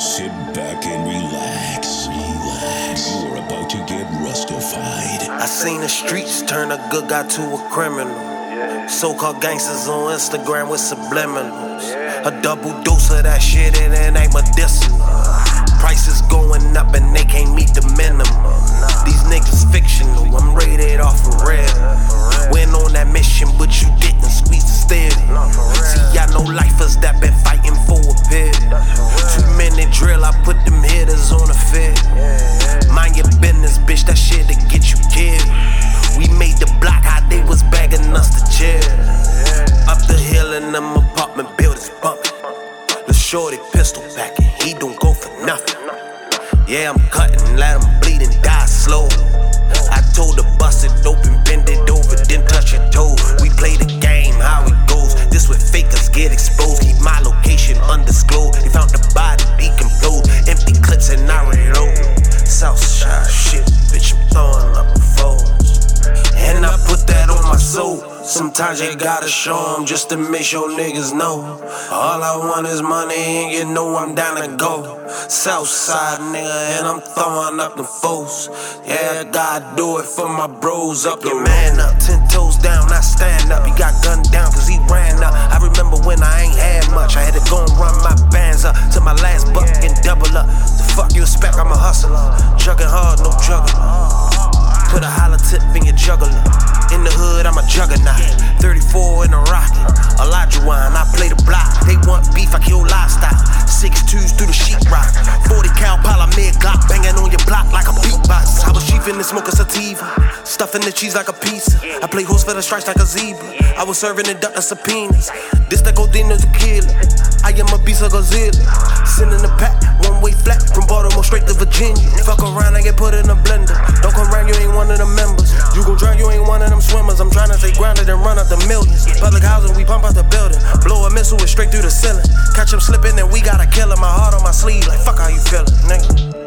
Sit back and relax. You're about to get rustified. I seen the streets turn a good guy to a criminal. So-called gangsters on Instagram with subliminals. A double dose of that shit and it ain't medicinal. Prices going up and they can't meet the minimum. These niggas fictional, I'm rated off for real. Went on that mission but you didn't squeeze the steering. See, I know lifers that been fighting for a bit. 2-minute drill, I put them hitters on the fit. Mind your business, bitch, that shit to get you killed. We made the block how they was begging us to chill. Up the hill in them apartment buildings bumping. The shorty pistol packing, he don't go for nothing. Yeah, I'm cutting, let him bleed and die slow. I told her bust it open, bend it over, then touch your toe. We play the game, how it goes. This where fakers get exposed. Keep my location undisclosed. They found the body decomposed. Empty clips and I reload. Southside shit, bitch, I'm throwing up the foes. And I put that on my soul. Sometimes you gotta show 'em just to make sure niggas know. All I want is money and you know I'm down to go. Southside nigga and I'm throwing up the foes. Yeah, I gotta do it for my bros up the man up, 10 toes down, I stand up. He got gunned down cause he ran up. I remember when I ain't had much. I had to go and run my bands up to my last buck and double up. The fuck you expect, I'm a hustler. Jugging hard, no juggling. Put a hollow tip in your juggler. In the hood, I'm a juggernaut. 34 in a rocket. Olajuwon, I play the block. They want beef, I kill livestock. 6'2s through the sheetrock. 40 cal Palomir Glock. Banging on your block like a beatbox. I was chiefing and smoking sativa. Stuffing the cheese like a pizza. I play horse for the stripes like a zebra. I was serving and ducking subpoenas. This the Godino tequila. I am a beast of Godzilla. Sending a pack, one-way flat. From Baltimore straight to Virginia. Fuck around, I get put in a blender. Don't come round, you ain't one of the members. You gon' drown, you ain't one of them swimmers. I'm tryna stay grounded and run up the millions. Public housing, we pump out the building. Blow a missile, it's straight through the ceiling. Catch him slipping and we gotta kill him. My heart on my sleeve, like fuck how you feelin', nigga.